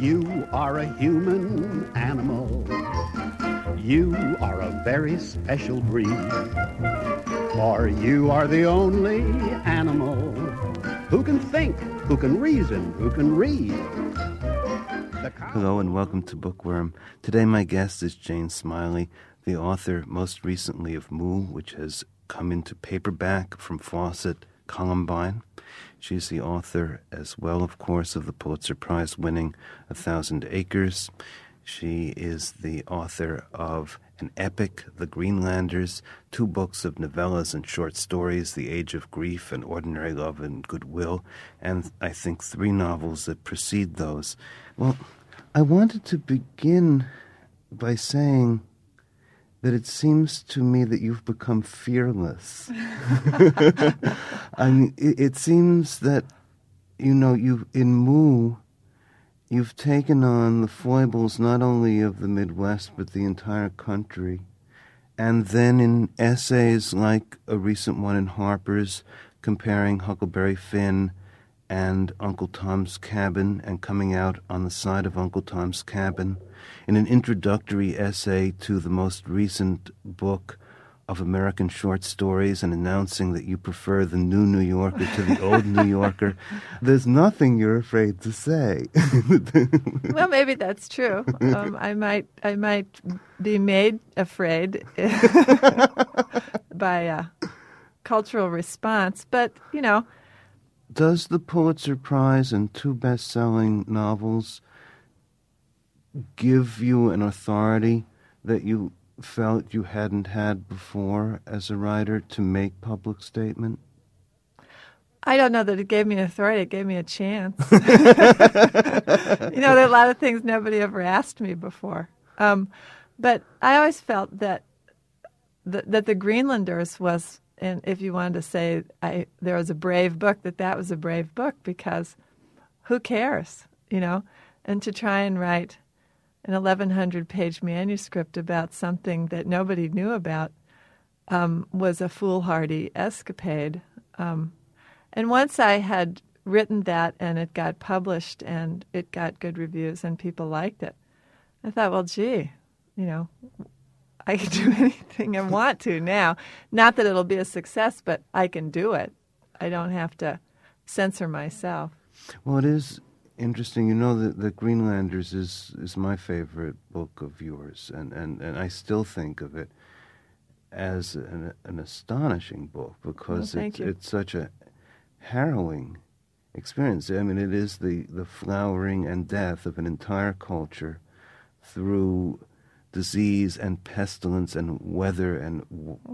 You are a human animal. You are a very special breed. For you are the only animal who can think, who can reason, who can read. Hello and welcome to Bookworm. Today my guest is Jane Smiley, the author most recently of Moo, which has come into paperback from Fawcett Columbine. She's the author as well, of course, of the Pulitzer Prize-winning 1,000 Acres. She is the author of an epic, The Greenlanders, 2 books of novellas and short stories, The Age of Grief and Ordinary Love and Goodwill, and I think 3 novels that precede those. Well, I wanted to begin by saying that it seems to me that you've become fearless. I mean, it seems that, you in Moo, you've taken on the foibles not only of the Midwest, but the entire country. And then in essays like a recent one in Harper's comparing Huckleberry Finn and Uncle Tom's Cabin and coming out on the side of Uncle Tom's Cabin, in an introductory essay to the most recent book of American short stories and announcing that you prefer the new New Yorker to the old New Yorker. There's nothing you're afraid to say. Well, maybe that's true. I might be made afraid by a cultural response, but, Does the Pulitzer Prize and 2 best-selling novels give you an authority that you felt you hadn't had before as a writer to make public statement? I don't know that it gave me authority. It gave me a chance. There are a lot of things nobody ever asked me before. But I always felt that The Greenlanders was, and if you wanted to say there was a brave book, that was a brave book, because who cares, And to try and write an 1,100-page manuscript about something that nobody knew about was a foolhardy escapade. And once I had written that and it got published and it got good reviews and people liked it, I thought, well, gee, I can do anything I want to now. Not that it'll be a success, but I can do it. I don't have to censor myself. Well, it is interesting. That The Greenlanders is my favorite book of yours, and I still think of it as an astonishing book because it's such a harrowing experience. I mean, it is the flowering and death of an entire culture through disease and pestilence and weather and,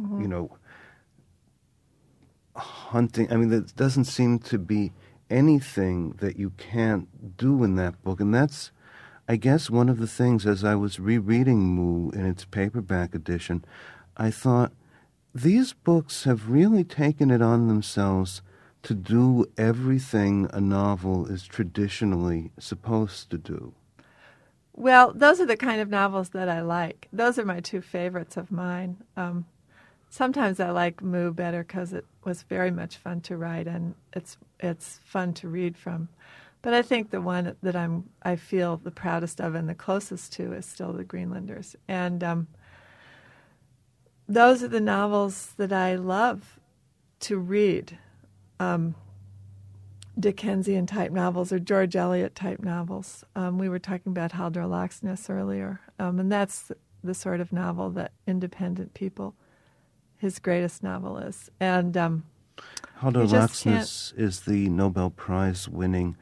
hunting. I mean, there doesn't seem to be anything that you can't do in that book. And that's, I guess, one of the things, as I was rereading Moo in its paperback edition, I thought, these books have really taken it on themselves to do everything a novel is traditionally supposed to do. Well, those are the kind of novels that I like. Those are my 2 favorites of mine. Sometimes I like Moo better because it was very much fun to write and it's fun to read from. But I think the one that I feel the proudest of and the closest to is still The Greenlanders. And those are the novels that I love to read. Dickensian-type novels or George Eliot-type novels. We were talking about Haldor Laxness earlier, and that's the sort of novel that independent people, his greatest novel is. And Haldor Laxness is the Nobel Prize-winning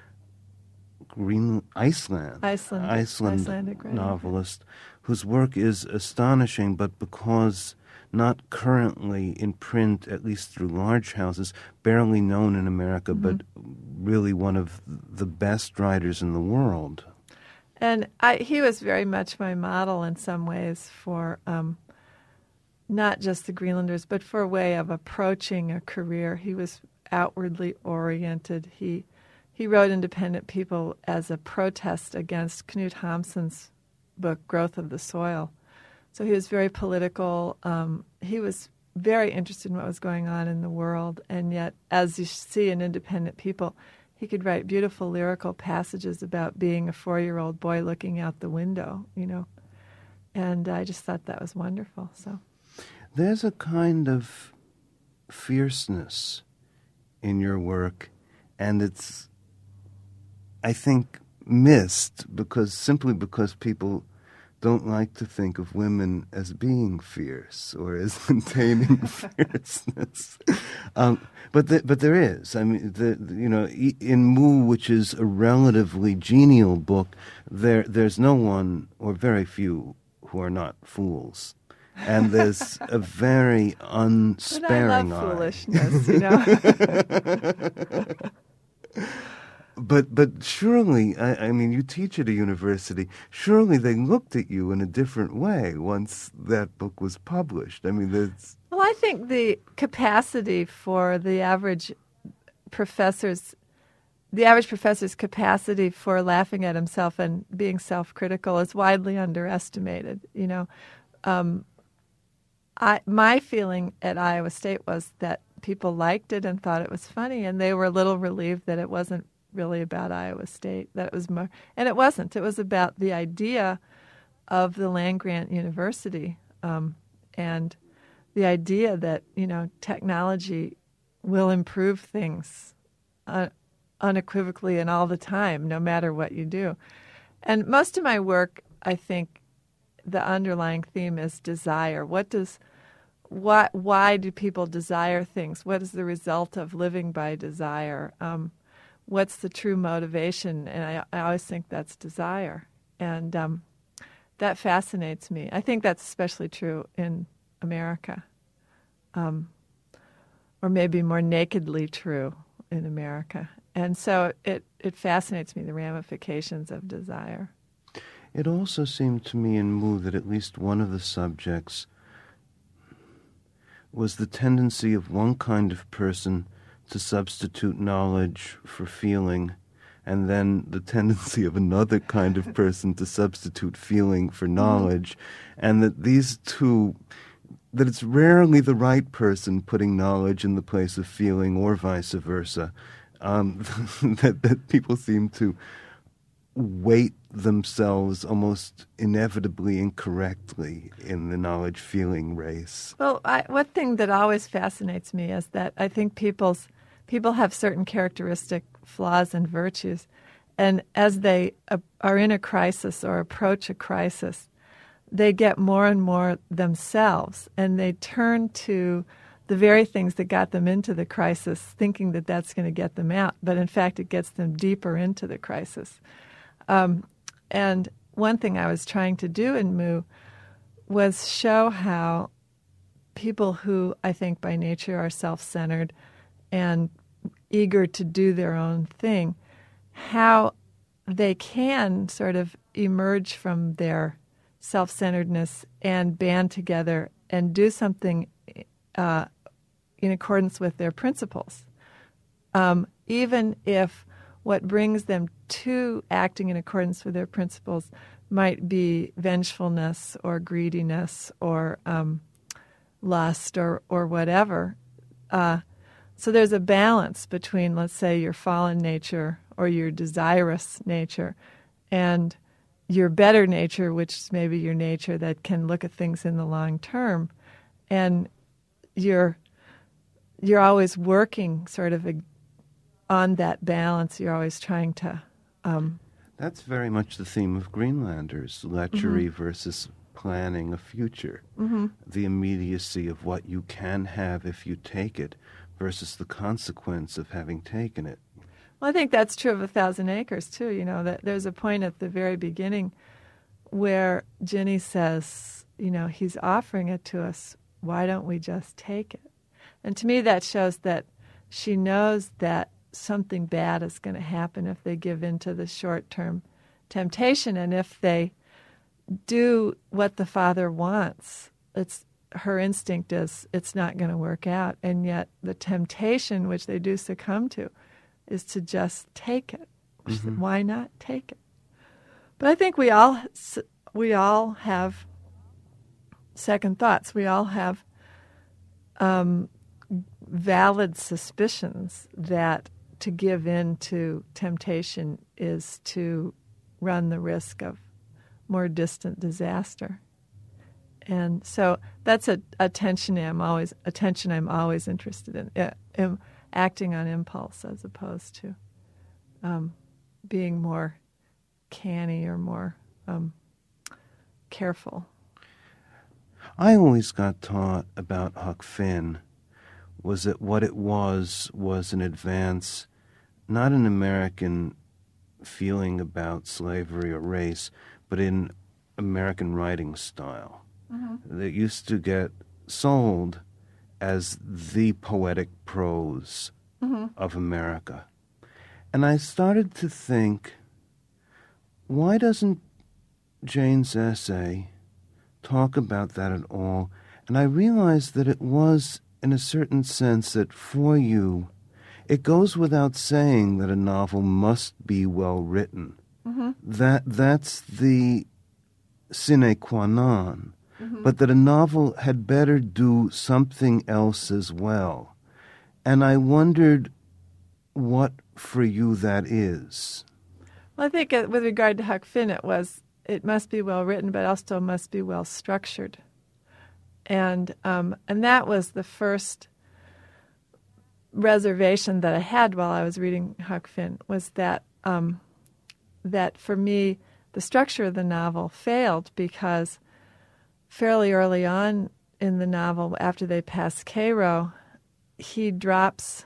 Icelandic novelist whose work is astonishing, but because not currently in print, at least through large houses, barely known in America, but really one of the best writers in the world. And he was very much my model in some ways for not just The Greenlanders, but for a way of approaching a career. He was outwardly oriented. He wrote Independent People as a protest against Knut Hamsun's book, Growth of the Soil. So he was very political. He was very interested in what was going on in the world. And yet, as you see in Independent People, he could write beautiful lyrical passages about being a 4-year-old boy looking out the window, And I just thought that was wonderful. So there's a kind of fierceness in your work, and it's, I think, missed simply because people don't like to think of women as being fierce or as containing fierceness. But there is. I mean, in Moo, which is a relatively genial book, there's no one or very few who are not fools. And there's a very unsparing but I love eye. foolishness, But surely, I mean, you teach at a university. Surely they looked at you in a different way once that book was published. I mean, there's... Well, I think the capacity for the average professor's capacity for laughing at himself and being self-critical is widely underestimated. My feeling at Iowa State was that people liked it and thought it was funny, and they were a little relieved that it wasn't really about Iowa State, that it was more, and it wasn't. It was about the idea of the land-grant university, and the idea that, technology will improve things unequivocally and all the time, no matter what you do. And most of my work, I think, the underlying theme is desire. Why do people desire things? What is the result of living by desire? What's the true motivation? And I always think that's desire. And that fascinates me. I think that's especially true in America, or maybe more nakedly true in America. And so it fascinates me, the ramifications of desire. It also seemed to me in Moo that at least one of the subjects was the tendency of one kind of person to substitute knowledge for feeling, and then the tendency of another kind of person to substitute feeling for knowledge, and that these two, that it's rarely the right person putting knowledge in the place of feeling or vice versa, that people seem to weight themselves almost inevitably incorrectly in the knowledge-feeling race. Well, one thing that always fascinates me is that I think people have certain characteristic flaws and virtues, and as they are in a crisis or approach a crisis, they get more and more themselves, and they turn to the very things that got them into the crisis, thinking that that's going to get them out, but in fact it gets them deeper into the crisis. And one thing I was trying to do in Moo was show how people who I think by nature are self-centered and eager to do their own thing, how they can sort of emerge from their self-centeredness and band together and do something in accordance with their principles, even if what brings them to acting in accordance with their principles might be vengefulness or greediness or lust or whatever. So there's a balance between, let's say, your fallen nature or your desirous nature and your better nature, which is maybe your nature that can look at things in the long term. And you're always working sort of on that balance. You're always trying to... That's very much the theme of Greenlanders, lechery versus planning a future. The immediacy of what you can have if you take it versus the consequence of having taken it. Well, I think that's true of 1,000 Acres, too. You know, that there's a point at the very beginning where Ginny says, you know, he's offering it to us. Why don't we just take it? And to me, that shows that she knows that something bad is going to happen if they give in to the short-term temptation. And if they do what the father wants, her instinct is it's not going to work out. And yet the temptation, which they do succumb to, is to just take it. Why not take it? But I think we all have second thoughts. We all have valid suspicions that to give in to temptation is to run the risk of more distant disaster. And so that's a tension I'm always interested in, acting on impulse as opposed to being more canny or more careful. I always got taught about Huck Finn was that what it was an advance, not in American feeling about slavery or race, but in American writing style. Mm-hmm. That used to get sold as the poetic prose mm-hmm. of America. And I started to think, why doesn't Jane's essay talk about that at all? And I realized that it was, in a certain sense, that for you, it goes without saying that a novel must be well written. Mm-hmm. That's the sine qua non. Mm-hmm. But that a novel had better do something else as well. And I wondered what for you that is. Well, I think with regard to Huck Finn, it must be well written, but also must be well structured. And that was the first reservation that I had while I was reading Huck Finn, was that that for me the structure of the novel failed because fairly early on in the novel, after they pass Cairo, he drops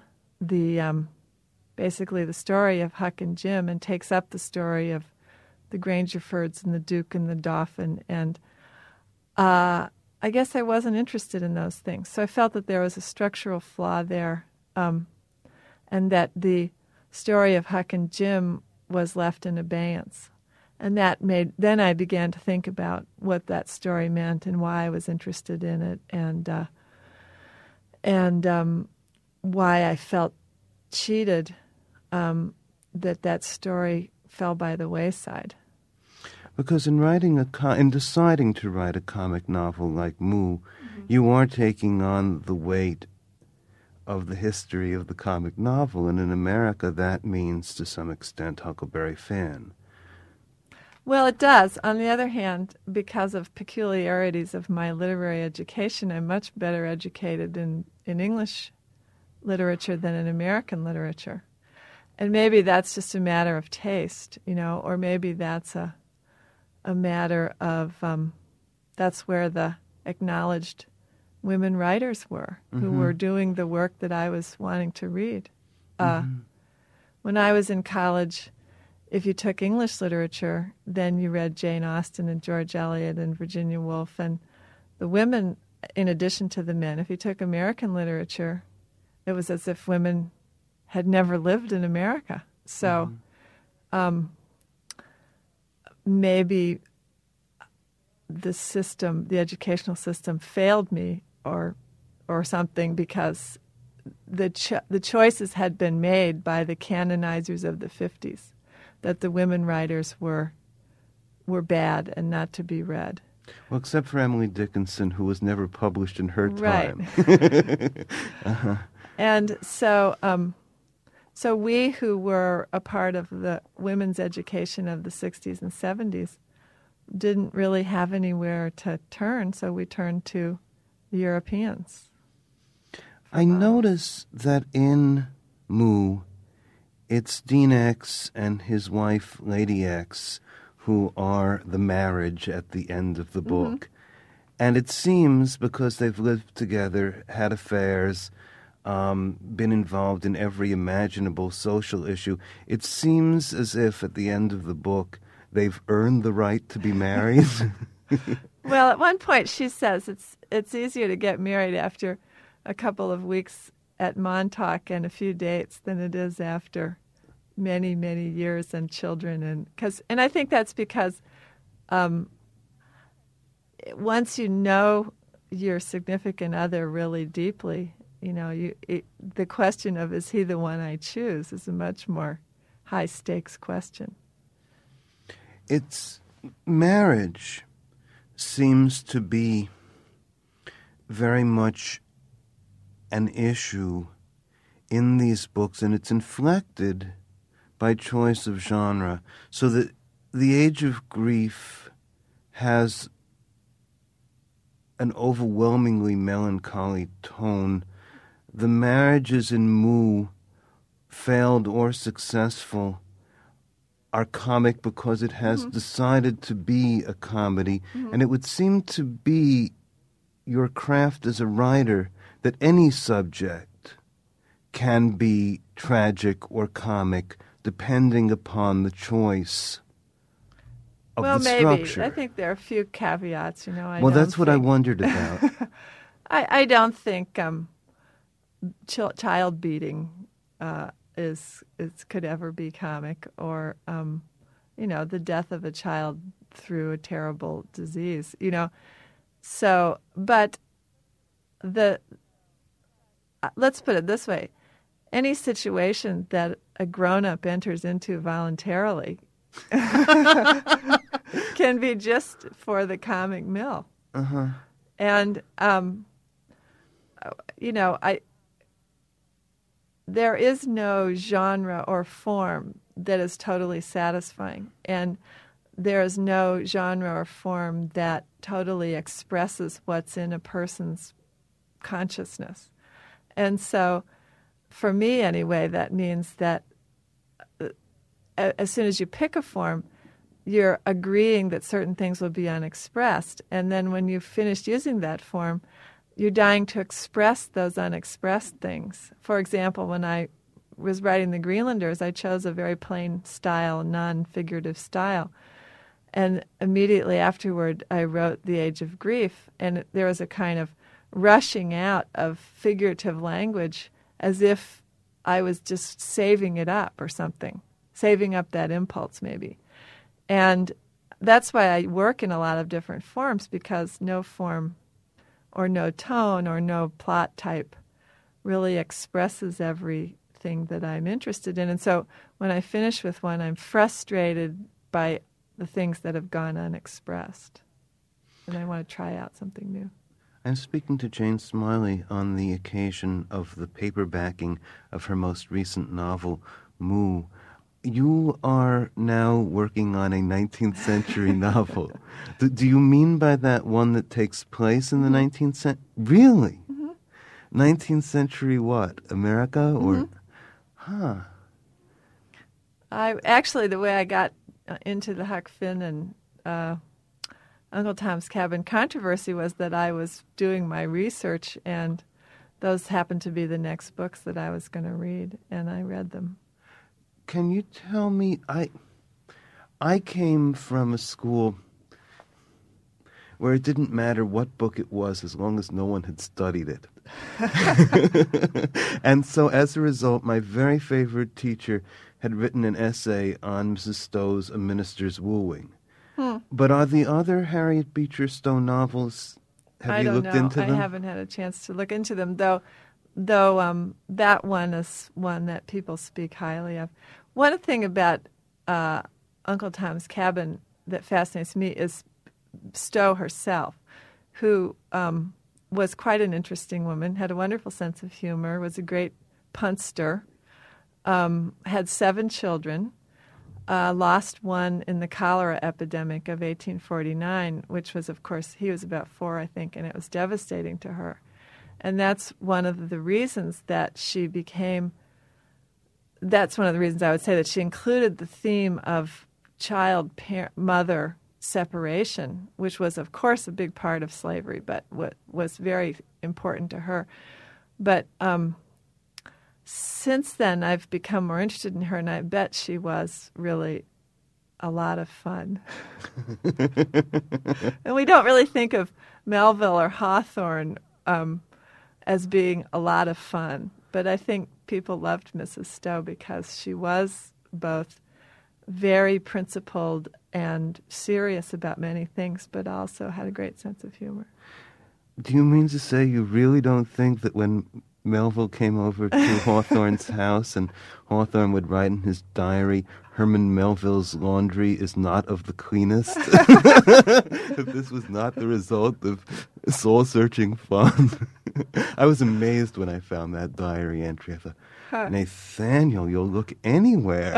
basically the story of Huck and Jim and takes up the story of the Grangerfords and the Duke and the Dauphin. And I guess I wasn't interested in those things. So I felt that there was a structural flaw there, and that the story of Huck and Jim was left in abeyance. And then I began to think about what that story meant and why I was interested in it, and why I felt cheated that story fell by the wayside. Because in deciding to write a comic novel like Moo, mm-hmm. you are taking on the weight of the history of the comic novel, and in America that means to some extent Huckleberry Finn. Well, it does. On the other hand, because of peculiarities of my literary education, I'm much better educated in English literature than in American literature. And maybe that's just a matter of taste, or maybe that's a matter of that's where the acknowledged women writers were, mm-hmm. who were doing the work that I was wanting to read. Mm-hmm. When I was in college, if you took English literature, then you read Jane Austen and George Eliot and Virginia Woolf and the women in addition to the men. If you took American literature, it was as if women had never lived in America. So maybe the educational system failed me or something, because the choices had been made by the canonizers of the 50s. That the women writers were bad and not to be read. Well, except for Emily Dickinson, who was never published in her time. Right. uh-huh. And so we who were a part of the women's education of the 60s and 70s didn't really have anywhere to turn, so we turned to the Europeans. I notice that in Moo, it's Dean X and his wife, Lady X, who are the marriage at the end of the book. Mm-hmm. And it seems, because they've lived together, had affairs, been involved in every imaginable social issue, it seems as if at the end of the book they've earned the right to be married. Well, at one point she says it's easier to get married after a couple of weeks at Montauk and a few dates than it is after many, many years and children. And I think that's because once you know your significant other really deeply, the question of is he the one I choose is a much more high-stakes question. It's marriage seems to be very much an issue in these books, and it's inflected by choice of genre, so that The Age of Grief has an overwhelmingly melancholy tone. The marriages in Moo, failed or successful, are comic because it has decided to be a comedy. And it would seem to be your craft as a writer that any subject can be tragic or comic depending upon the choice of well, the maybe. structure. I think there are a few caveats, Well, that's what I wondered about. I don't think child beating could ever be comic, or the death of a child through a terrible disease. So, but let's put it this way: any situation that a grown-up enters into voluntarily can be just for the comic mill. Uh-huh. And there is no genre or form that is totally satisfying, and there is no genre or form that totally expresses what's in a person's consciousness. And so, for me anyway, that means that as soon as you pick a form, you're agreeing that certain things will be unexpressed. And then when you've finished using that form, you're dying to express those unexpressed things. For example, when I was writing The Greenlanders, I chose a very plain style, non-figurative style. And immediately afterward, I wrote The Age of Grief, and there was a kind of rushing out of figurative language as if I was just saving it up or something, saving up that impulse maybe. And that's why I work in a lot of different forms, because no form or no tone or no plot type really expresses everything that I'm interested in. And so when I finish with one, I'm frustrated by the things that have gone unexpressed. And I want to try out something new. I'm speaking to Jane Smiley on the occasion of the paperbacking of her most recent novel, Moo. You are now working on a 19th century novel. Do you mean by that one that takes place in the 19th century? Really? 19th century what? America? Or, Actually, the way I got into the Huck Finn and Uncle Tom's Cabin controversy was that I was doing my research, and those happened to be the next books that I was going to read, and I read them. Can you tell me, I came from a school where it didn't matter what book it was as long as no one had studied it. And so as a result, my very favorite teacher had written an essay on Mrs. Stowe's A Minister's Wooing. But are the other Harriet Beecher Stowe novels, have you looked into them? I haven't had a chance to look into them, though that one is one that people speak highly of. One thing about Uncle Tom's Cabin that fascinates me is Stowe herself, who was quite an interesting woman, had a wonderful sense of humor, was a great punster, had 7 children, lost one in the cholera epidemic of 1849, which was, of course, he was about 4, I think, and it was devastating to her. And that's one of the reasons that that's one of the reasons I would say that she included the theme of child-mother separation, which was, of course, a big part of slavery, but what was very important to her. But since then, I've become more interested in her, and I bet she was really a lot of fun. And we don't really think of Melville or Hawthorne as being a lot of fun, but I think people loved Mrs. Stowe because she was both very principled and serious about many things, but also had a great sense of humor. Do you mean to say you really don't think that when Melville came over to Hawthorne's house and Hawthorne would write in his diary, Herman Melville's laundry is not of the cleanest? That this was not the result of soul-searching fun? I was amazed when I found that diary entry. I thought, Nathaniel, you'll look anywhere.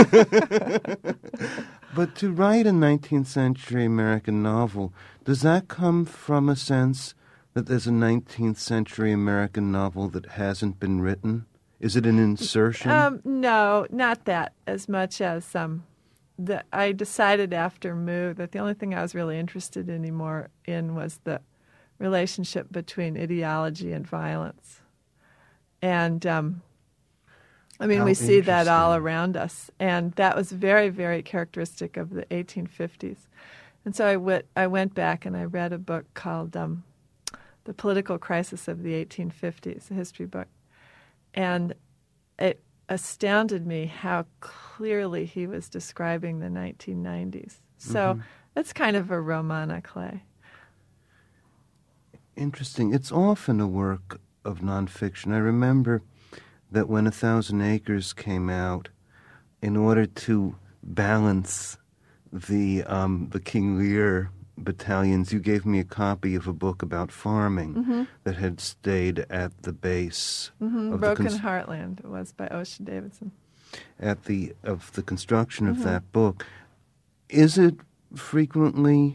But to write a 19th century American novel, does that come from a sense that there's a 19th century American novel that hasn't been written? Is it an insertion? No, not that as much as I decided after Moo that the only thing I was really interested anymore in was the relationship between ideology and violence. And we see that all around us, and that was very, very characteristic of the 1850s. And so I went back and I read a book called The Political Crisis of the 1850s, a history book. And it astounded me how clearly he was describing the 1990s. So that's kind of a roman à clef. Interesting. It's often a work of nonfiction. I remember that when 1,000 Acres came out, in order to balance the King Lear battalions, you gave me a copy of a book about farming that had stayed at the base of Broken Heartland. It was by Ocean Davidson. Of the construction of that book. Is it frequently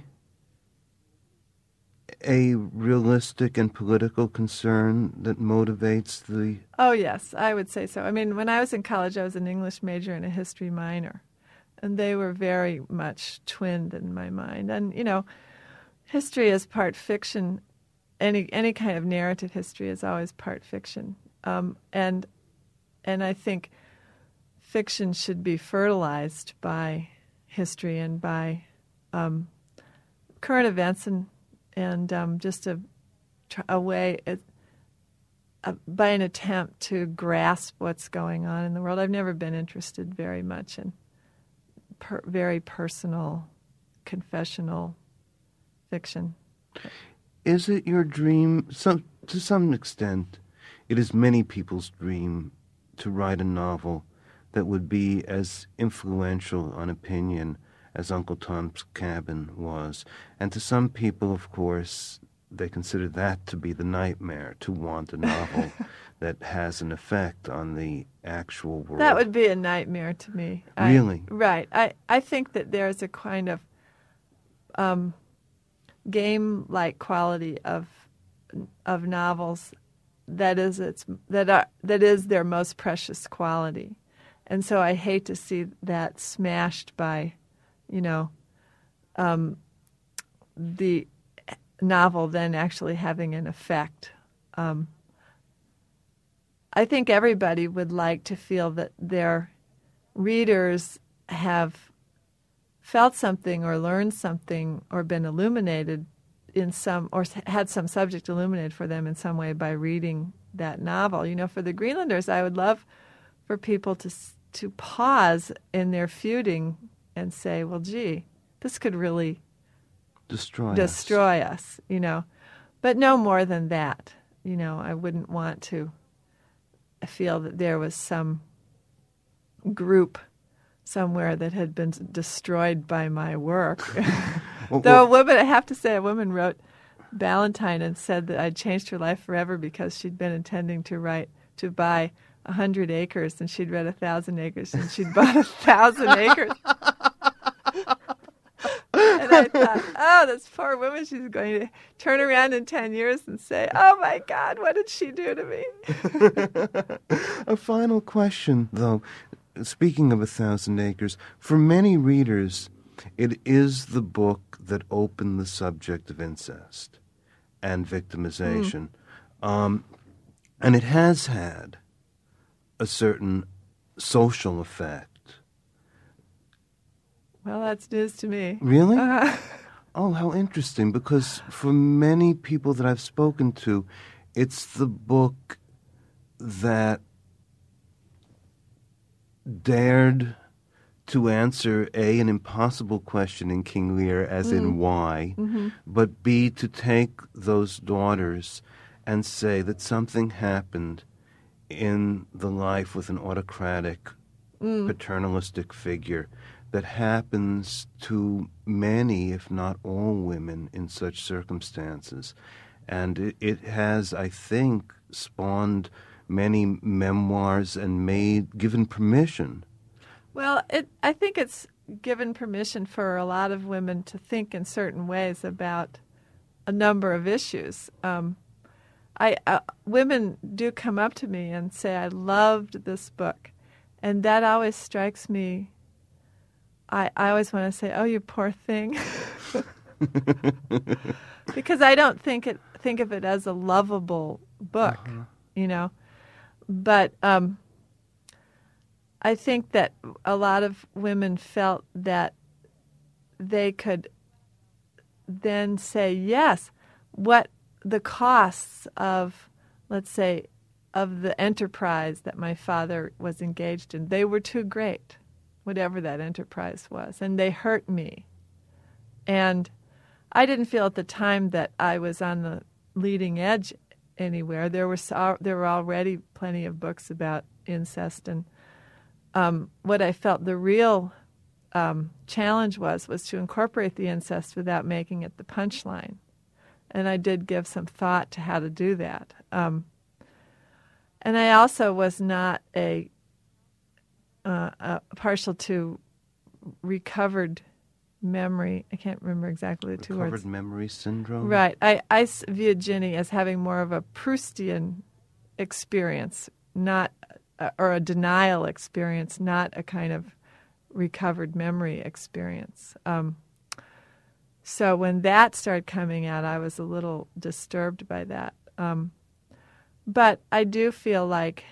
a realistic and political concern that motivates the... Oh, yes, I would say so. I mean, when I was in college, I was an English major and a history minor, and they were very much twinned in my mind. And, history is part fiction. Any kind of narrative history is always part fiction. And I think fiction should be fertilized by history and by current events and just a way, by an attempt to grasp what's going on in the world. I've never been interested very much in very personal, confessional fiction. Is it your dream, to some extent, it is many people's dream to write a novel that would be as influential on opinion as Uncle Tom's Cabin was. And to some people, of course, they consider that to be the nightmare, to want a novel that has an effect on the actual world. That would be a nightmare to me. Really? Right. I think that there's a kind of game-like quality of novels that is their most precious quality. And so I hate to see that smashed by the novel then actually having an effect. I think everybody would like to feel that their readers have felt something or learned something or been illuminated in some, or had some subject illuminated for them in some way by reading that novel. For the Greenlanders, I would love for people to pause in their feuding and say, well, gee, this could really destroy us, But no more than that. I wouldn't want to feel that there was some group somewhere that had been destroyed by my work. Though I have to say, a woman wrote Ballantine and said that I'd changed her life forever because she'd been intending to buy 100 acres, and she'd read 1,000 acres, and she'd bought 1,000 acres. And I thought, this poor woman, she's going to turn around in 10 years and say, oh, my God, what did she do to me? A final question, though. Speaking of 1,000 Acres, for many readers, it is the book that opened the subject of incest and victimization. And it has had a certain social effect. Well, that's news to me. Really? Oh, how interesting, because for many people that I've spoken to, it's the book that dared to answer, A, an impossible question in King Lear, as in why, but B, to take those daughters and say that something happened in the life with an autocratic, paternalistic figure that happens to many, if not all, women in such circumstances. And it has, I think, spawned many memoirs and given permission. Well, I think it's given permission for a lot of women to think in certain ways about a number of issues. Women do come up to me and say, I loved this book. And that always strikes me. I always want to say, oh, you poor thing. Because I don't think of it as a lovable book, you know. But I think that a lot of women felt that they could then say, yes, what the costs of, let's say, of the enterprise that my father was engaged in, they were too great, whatever that enterprise was, and they hurt me. And I didn't feel at the time that I was on the leading edge anywhere. There were already plenty of books about incest, and what I felt the real challenge was to incorporate the incest without making it the punchline. And I did give some thought to how to do that. And I also was not a partial to recovered memory. I can't remember exactly the two words. Recovered memory syndrome? Right. I viewed Ginny as having more of a Proustian experience, or a denial experience, not a kind of recovered memory experience. So when that started coming out, I was a little disturbed by that. But I do feel like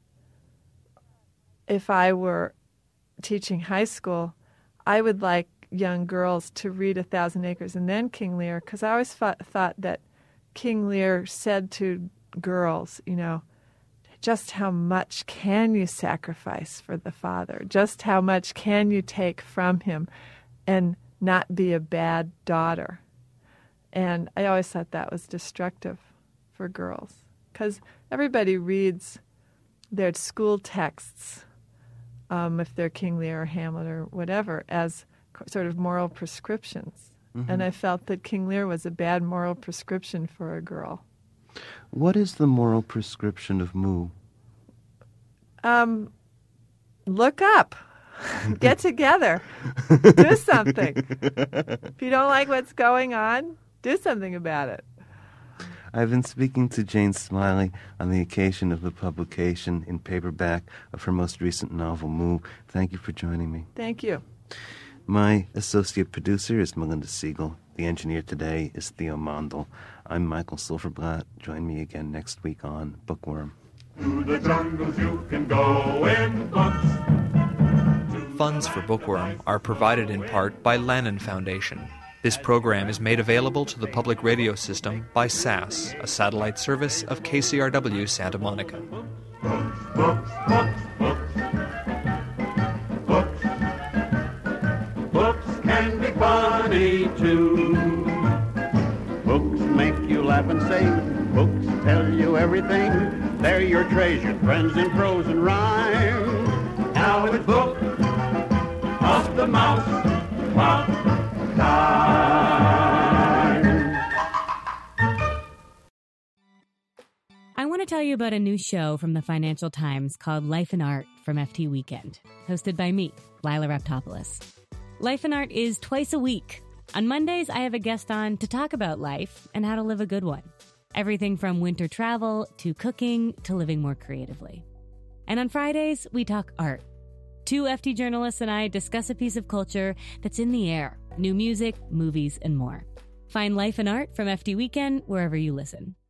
if I were teaching high school, I would like young girls to read 1,000 Acres and then King Lear, because I always thought that King Lear said to girls, you know, just how much can you sacrifice for the father? Just how much can you take from him and not be a bad daughter? And I always thought that was destructive for girls, because everybody reads their school texts, if they're King Lear or Hamlet or whatever, as sort of moral prescriptions. Mm-hmm. And I felt that King Lear was a bad moral prescription for a girl. What is the moral prescription of Moo? Look up. Get together. Do something. If you don't like what's going on, do something about it. I've been speaking to Jane Smiley on the occasion of the publication in paperback of her most recent novel, Moo. Thank you for joining me. Thank you. My associate producer is Melinda Siegel. The engineer today is Theo Mondel. I'm Michael Silverblatt. Join me again next week on Bookworm. To the jungles you can go in books. Funds for Bookworm are provided in part by Lannan Foundation. This program is made available to the public radio system by SAS, a satellite service of KCRW Santa Monica. Books, books, books, books. Books. Books can be funny too. Books make you laugh and sing. Books tell you everything. They're your treasured friends in prose and rhyme. Now it's Book of the Mouse Clock time. I want to tell you about a new show from the Financial Times called Life and Art from FT Weekend, hosted by me, Lila Raptopoulos. Life and Art is twice a week. On Mondays, I have a guest on to talk about life and how to live a good one. Everything from winter travel to cooking to living more creatively. And on Fridays, we talk art. 2 FT journalists and I discuss a piece of culture that's in the air, new music, movies, and more. Find Life and Art from FT Weekend wherever you listen.